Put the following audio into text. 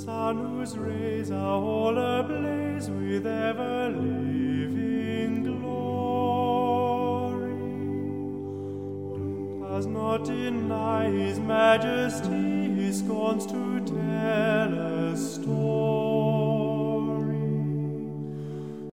sun whose rays are all ablaze with ever-living glory, does not deny his majesty, he scorns to tell a story.